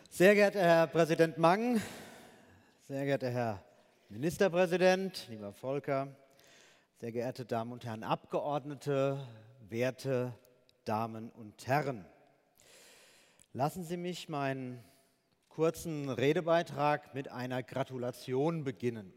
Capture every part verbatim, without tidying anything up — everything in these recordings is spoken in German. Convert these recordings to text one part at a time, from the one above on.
Sehr geehrter Herr Präsident Mang, sehr geehrter Herr Ministerpräsident, lieber Volker, sehr geehrte Damen und Herren Abgeordnete, werte Damen und Herren. Lassen Sie mich meinen kurzen Redebeitrag mit einer Gratulation beginnen.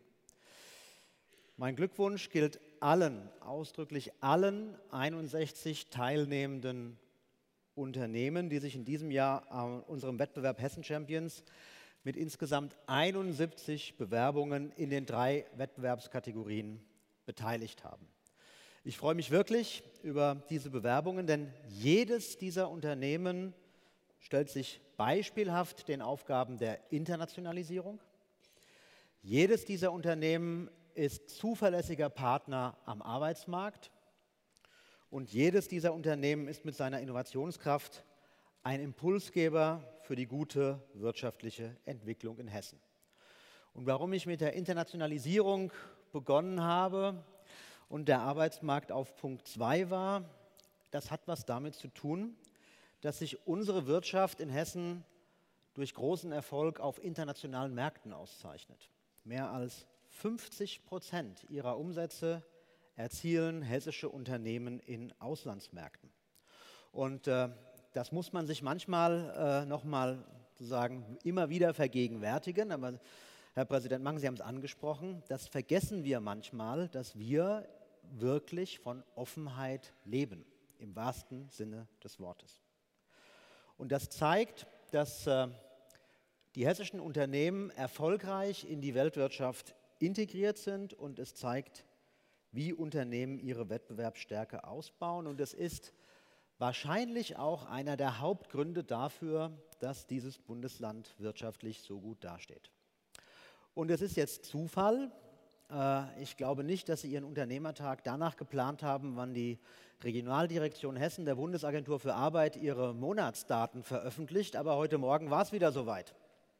Mein Glückwunsch gilt allen, ausdrücklich allen einundsechzig teilnehmenden Unternehmen, die sich in diesem Jahr an unserem Wettbewerb Hessen Champions mit insgesamt einundsiebzig Bewerbungen in den drei Wettbewerbskategorien beteiligt haben. Ich freue mich wirklich über diese Bewerbungen, denn jedes dieser Unternehmen stellt sich beispielhaft den Aufgaben der Internationalisierung. Jedes dieser Unternehmen ist zuverlässiger Partner am Arbeitsmarkt. Und jedes dieser Unternehmen ist mit seiner Innovationskraft ein Impulsgeber für die gute wirtschaftliche Entwicklung in Hessen. Und warum ich mit der Internationalisierung begonnen habe und der Arbeitsmarkt auf Punkt zwei war, das hat was damit zu tun, dass sich unsere Wirtschaft in Hessen durch großen Erfolg auf internationalen Märkten auszeichnet. Mehr als fünfzig Prozent ihrer Umsätze erzielen hessische Unternehmen in Auslandsmärkten. Und äh, das muss man sich manchmal äh, noch mal sozusagen immer wieder vergegenwärtigen. Aber Herr Präsident Mang, Sie haben es angesprochen, das vergessen wir manchmal, dass wir wirklich von Offenheit leben, im wahrsten Sinne des Wortes. Und das zeigt, dass äh, die hessischen Unternehmen erfolgreich in die Weltwirtschaft integriert sind, und es zeigt, wie Unternehmen ihre Wettbewerbsstärke ausbauen. Und es ist wahrscheinlich auch einer der Hauptgründe dafür, dass dieses Bundesland wirtschaftlich so gut dasteht. Und es ist jetzt Zufall. Ich glaube nicht, dass Sie Ihren Unternehmertag danach geplant haben, wann die Regionaldirektion Hessen der Bundesagentur für Arbeit ihre Monatsdaten veröffentlicht. Aber heute Morgen war es wieder soweit.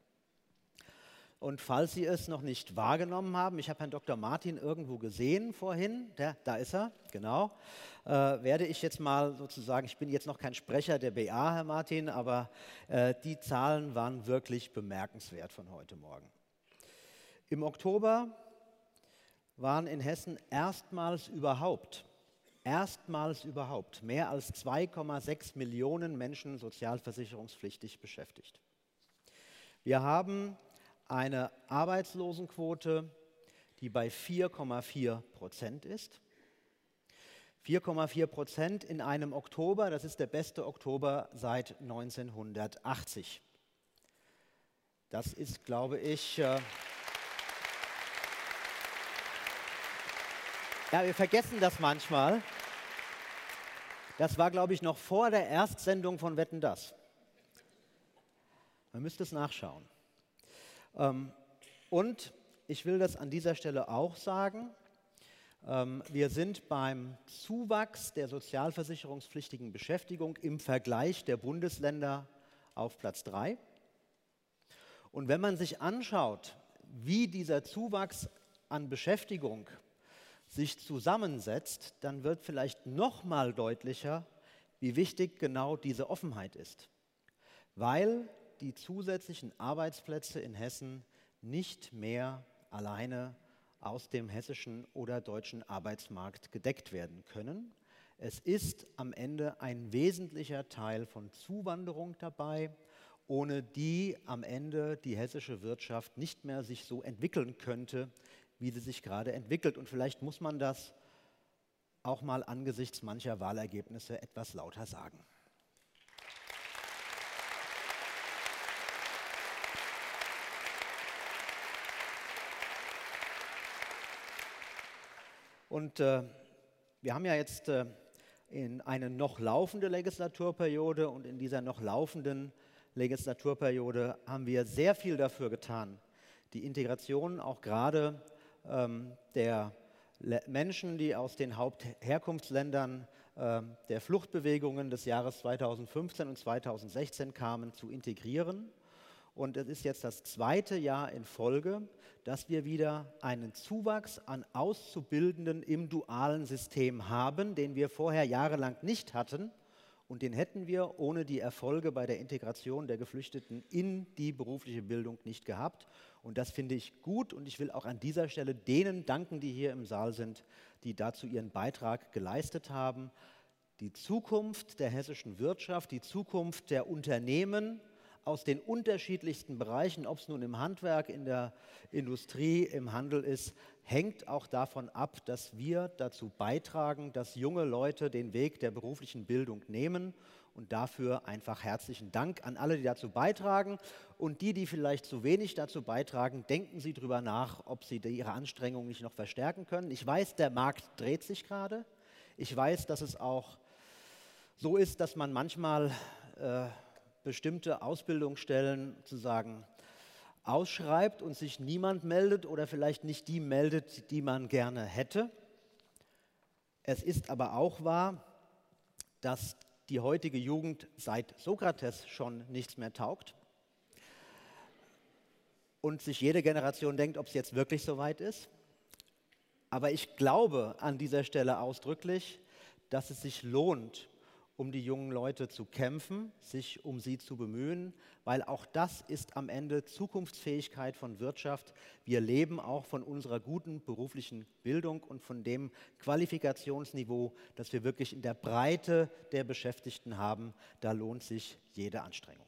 Und falls Sie es noch nicht wahrgenommen haben, ich habe Herrn Doktor Martin irgendwo gesehen vorhin, der, da ist er, genau, äh, werde ich jetzt mal sozusagen, ich bin jetzt noch kein Sprecher der B A, Herr Martin, aber äh, die Zahlen waren wirklich bemerkenswert von heute Morgen. Im Oktober waren in Hessen erstmals überhaupt, erstmals überhaupt mehr als zwei Komma sechs Millionen Menschen sozialversicherungspflichtig beschäftigt. Wir haben eine Arbeitslosenquote, die bei vier Komma vier Prozent ist. vier Komma vier Prozent in einem Oktober, das ist der beste Oktober seit neunzehnhundertachtzig. Das ist, glaube ich, äh ja, wir vergessen das manchmal. Das war, glaube ich, noch vor der Erstsendung von Wetten, dass. Man müsste es nachschauen. Und ich will das an dieser Stelle auch sagen, wir sind beim Zuwachs der sozialversicherungspflichtigen Beschäftigung im Vergleich der Bundesländer auf Platz drei. Und wenn man sich anschaut, wie dieser Zuwachs an Beschäftigung sich zusammensetzt, dann wird vielleicht noch mal deutlicher, wie wichtig genau diese Offenheit ist. Weil die zusätzlichen Arbeitsplätze in Hessen nicht mehr alleine aus dem hessischen oder deutschen Arbeitsmarkt gedeckt werden können. Es ist am Ende ein wesentlicher Teil von Zuwanderung dabei, ohne die am Ende die hessische Wirtschaft nicht mehr sich so entwickeln könnte, wie sie sich gerade entwickelt. Und vielleicht muss man das auch mal angesichts mancher Wahlergebnisse etwas lauter sagen. Und äh, wir haben ja jetzt äh, in eine noch laufende Legislaturperiode, und in dieser noch laufenden Legislaturperiode haben wir sehr viel dafür getan, die Integration auch gerade ähm, der Le- Menschen, die aus den Hauptherkunftsländern äh, der Fluchtbewegungen des Jahres zweitausendfünfzehn und zweitausendsechzehn kamen, zu integrieren. Und es ist jetzt das zweite Jahr in Folge, dass wir wieder einen Zuwachs an Auszubildenden im dualen System haben, den wir vorher jahrelang nicht hatten. Und den hätten wir ohne die Erfolge bei der Integration der Geflüchteten in die berufliche Bildung nicht gehabt. Und das finde ich gut und ich will auch an dieser Stelle denen danken, die hier im Saal sind, die dazu ihren Beitrag geleistet haben. Die Zukunft der hessischen Wirtschaft, die Zukunft der Unternehmen aus den unterschiedlichsten Bereichen, ob es nun im Handwerk, in der Industrie, im Handel ist, hängt auch davon ab, dass wir dazu beitragen, dass junge Leute den Weg der beruflichen Bildung nehmen. Und dafür einfach herzlichen Dank an alle, die dazu beitragen. Und die, die vielleicht zu wenig dazu beitragen, denken Sie darüber nach, ob Sie Ihre Anstrengungen nicht noch verstärken können. Ich weiß, der Markt dreht sich gerade. Ich weiß, dass es auch so ist, dass man manchmal äh, bestimmte Ausbildungsstellen sozusagen ausschreibt und sich niemand meldet oder vielleicht nicht die meldet, die man gerne hätte. Es ist aber auch wahr, dass die heutige Jugend seit Sokrates schon nichts mehr taugt und sich jede Generation denkt, ob es jetzt wirklich so weit ist. Aber ich glaube an dieser Stelle ausdrücklich, dass es sich lohnt, um die jungen Leute zu kämpfen, sich um sie zu bemühen, weil auch das ist am Ende Zukunftsfähigkeit von Wirtschaft. Wir leben auch von unserer guten beruflichen Bildung und von dem Qualifikationsniveau, das wir wirklich in der Breite der Beschäftigten haben. Da lohnt sich jede Anstrengung.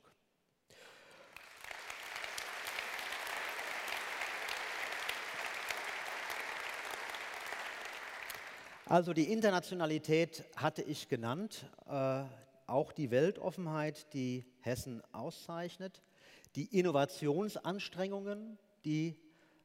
Also die Internationalität hatte ich genannt, äh, auch die Weltoffenheit, die Hessen auszeichnet, die Innovationsanstrengungen, die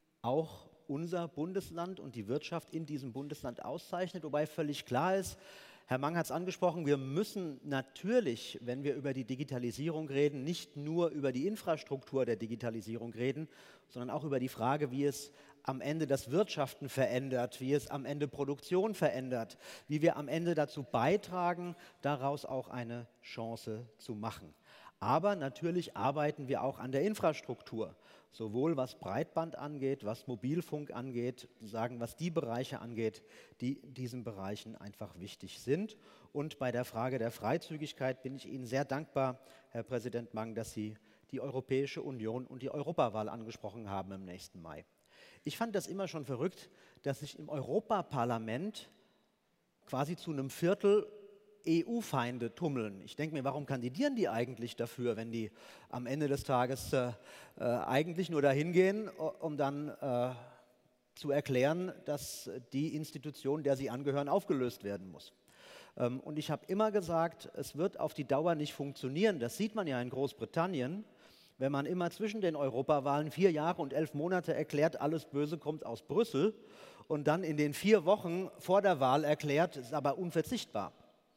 auch unser Bundesland und die Wirtschaft in diesem Bundesland auszeichnet, wobei völlig klar ist, Herr Mang hat es angesprochen, wir müssen natürlich, wenn wir über die Digitalisierung reden, nicht nur über die Infrastruktur der Digitalisierung reden, sondern auch über die Frage, wie es am Ende das Wirtschaften verändert, wie es am Ende Produktion verändert, wie wir am Ende dazu beitragen, daraus auch eine Chance zu machen. Aber natürlich arbeiten wir auch an der Infrastruktur, sowohl was Breitband angeht, was Mobilfunk angeht, sagen, was die Bereiche angeht, die in diesen Bereichen einfach wichtig sind. Und bei der Frage der Freizügigkeit bin ich Ihnen sehr dankbar, Herr Präsident Mang, dass Sie die Europäische Union und die Europawahl angesprochen haben im nächsten Mai. Ich fand das immer schon verrückt, dass sich im Europaparlament quasi zu einem Viertel E U-Feinde tummeln. Ich denke mir, warum kandidieren die eigentlich dafür, wenn die am Ende des Tages äh, äh, eigentlich nur dahin gehen, um dann äh, zu erklären, dass die Institution, der sie angehören, aufgelöst werden muss. Ähm, und ich habe immer gesagt, es wird auf die Dauer nicht funktionieren. Das sieht man ja in Großbritannien, wenn man immer zwischen den Europawahlen vier Jahre und elf Monate erklärt, alles Böse kommt aus Brüssel und dann in den vier Wochen vor der Wahl erklärt, es ist aber unverzichtbar.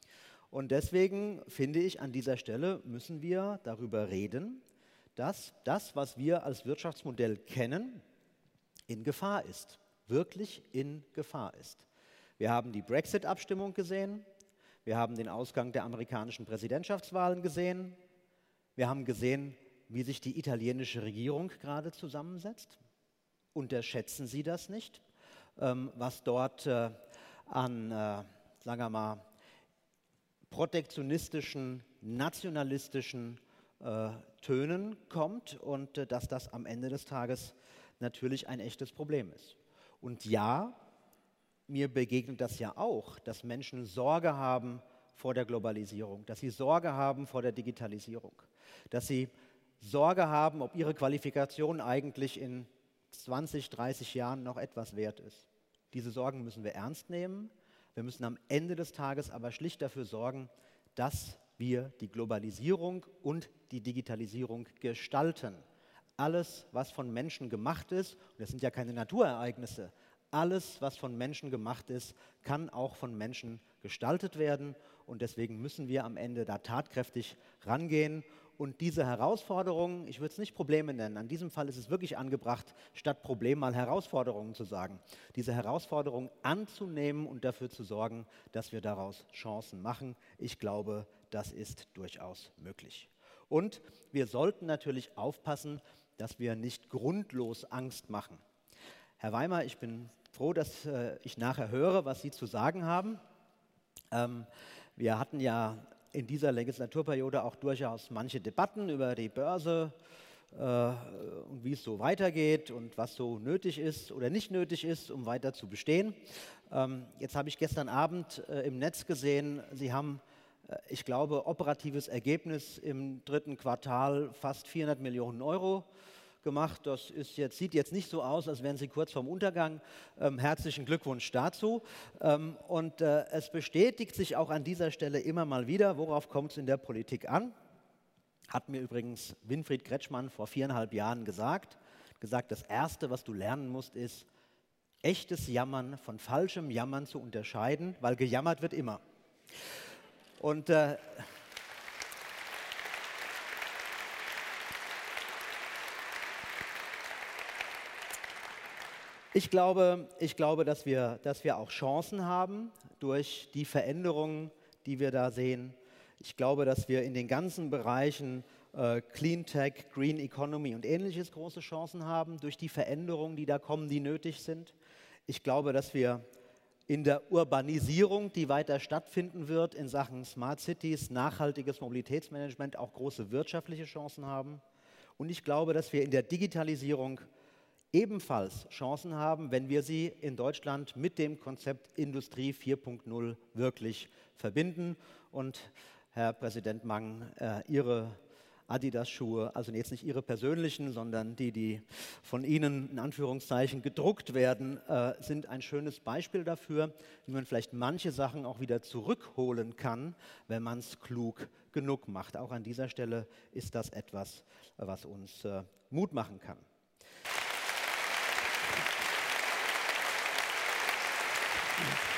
Und deswegen finde ich, an dieser Stelle müssen wir darüber reden, dass das, was wir als Wirtschaftsmodell kennen, in Gefahr ist, wirklich in Gefahr ist. Wir haben die Brexit-Abstimmung gesehen, wir haben den Ausgang der amerikanischen Präsidentschaftswahlen gesehen, wir haben gesehen, wie sich die italienische Regierung gerade zusammensetzt. Unterschätzen Sie das nicht, ähm, was dort äh, an, äh, sagen wir mal, protektionistischen, nationalistischen äh, Tönen kommt und äh, dass das am Ende des Tages natürlich ein echtes Problem ist. Und ja, mir begegnet das ja auch, dass Menschen Sorge haben vor der Globalisierung, dass sie Sorge haben vor der Digitalisierung, dass sie Sorge haben, ob ihre Qualifikation eigentlich in zwanzig, dreißig Jahren noch etwas wert ist. Diese Sorgen müssen wir ernst nehmen. Wir müssen am Ende des Tages aber schlicht dafür sorgen, dass wir die Globalisierung und die Digitalisierung gestalten. Alles, was von Menschen gemacht ist, und das sind ja keine Naturereignisse, alles, was von Menschen gemacht ist, kann auch von Menschen gestaltet werden. Und deswegen müssen wir am Ende da tatkräftig rangehen. Und diese Herausforderungen, ich würde es nicht Probleme nennen, an diesem Fall ist es wirklich angebracht, statt Problem mal Herausforderungen zu sagen, diese Herausforderungen anzunehmen und dafür zu sorgen, dass wir daraus Chancen machen. Ich glaube, das ist durchaus möglich. Und wir sollten natürlich aufpassen, dass wir nicht grundlos Angst machen. Herr Weimer, ich bin froh, dass äh, ich nachher höre, was Sie zu sagen haben. Ähm, wir hatten ja in dieser Legislaturperiode auch durchaus manche Debatten über die Börse äh, und wie es so weitergeht und was so nötig ist oder nicht nötig ist, um weiter zu bestehen. Ähm, jetzt habe ich gestern Abend äh, im Netz gesehen, Sie haben, äh, ich glaube, operatives Ergebnis im dritten Quartal fast vierhundert Millionen Euro gemacht. Das ist jetzt, sieht jetzt nicht so aus, als wären Sie kurz vorm Untergang. Ähm, herzlichen Glückwunsch dazu. Ähm, und äh, es bestätigt sich auch an dieser Stelle immer mal wieder, worauf kommt es in der Politik an. Hat mir übrigens Winfried Kretschmann vor viereinhalb Jahren gesagt. Gesagt, das Erste, was du lernen musst, ist, echtes Jammern von falschem Jammern zu unterscheiden, weil gejammert wird immer. Und äh, Ich glaube, ich glaube dass, wir, dass wir auch Chancen haben durch die Veränderungen, die wir da sehen. Ich glaube, dass wir in den ganzen Bereichen äh, Clean Tech, Green Economy und Ähnliches große Chancen haben, durch die Veränderungen, die da kommen, die nötig sind. Ich glaube, dass wir in der Urbanisierung, die weiter stattfinden wird, in Sachen Smart Cities, nachhaltiges Mobilitätsmanagement auch große wirtschaftliche Chancen haben. Und ich glaube, dass wir in der Digitalisierung ebenfalls Chancen haben, wenn wir sie in Deutschland mit dem Konzept Industrie vier Punkt null wirklich verbinden. Und Herr Präsident Mang, äh, Ihre Adidas-Schuhe, also jetzt nicht Ihre persönlichen, sondern die, die von Ihnen in Anführungszeichen gedruckt werden, äh, sind ein schönes Beispiel dafür, wie man vielleicht manche Sachen auch wieder zurückholen kann, wenn man es klug genug macht. Auch an dieser Stelle ist das etwas, was uns äh, Mut machen kann. Applaus